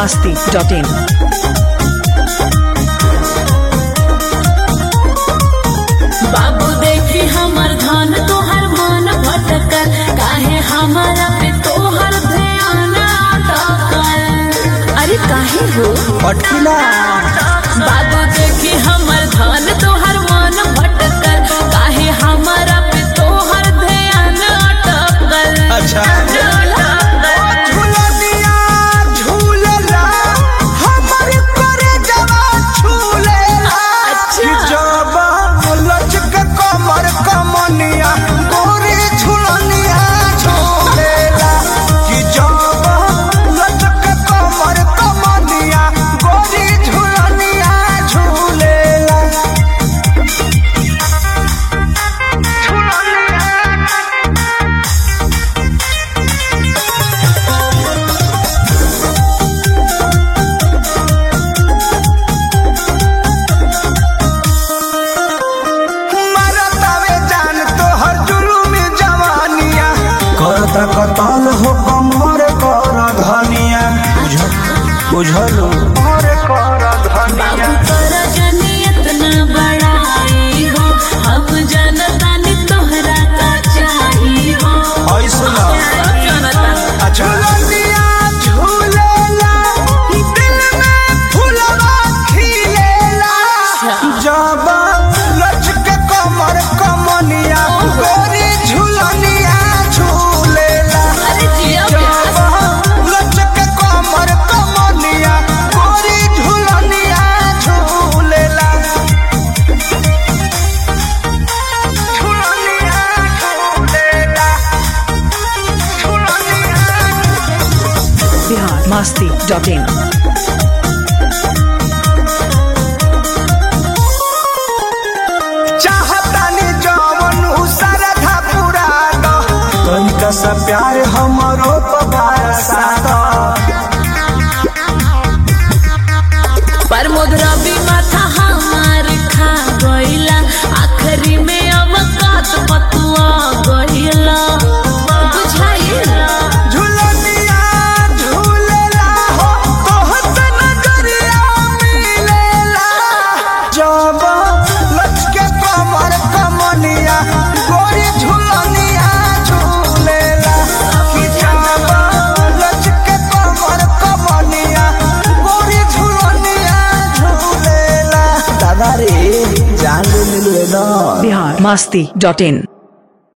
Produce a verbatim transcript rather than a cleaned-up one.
masti dot in. बाबू देखी हमर धन तोहर मन भटकल, काहे हमारा पे तोहर ध्यान अटकल। अरे काहे हो अटकिला बाबू देखी हमर धन तोहर मन भटकल, काहे हमारा पे तोहर ध्यान अटकल। अच्छा कतल हो कमर कर धनिया बुझलो बाबू तोरा जनी इतना बड़ाई हो, हम जनता ने तोहरा का चाही हो। ऐसा सब जनता अच्छा जब लचके कमर कमनिया गोरी झुलनिया झूलेला। अरे जिया जब लचके कमर कमनिया गोरी झुलनिया झूलेला। झुलनिया झूलेला झुलनिया Bihar masti dot in. सा प्यार हमरो पगार सादा पर रवि माथा हमार खा गईला, आखिरी में अवकात पतुआ गईला। बुझाइला झुलनिया झूलेला हो तोहत नजरिया मिलेला। जब लचके कमर कमनिया गोरी झुलनिया झूलेला। कि जब लचके कमर कमनिया गोरी झुलनिया झूलेला। दादा रे जान ले मिलवे ना Bihar masti dot in.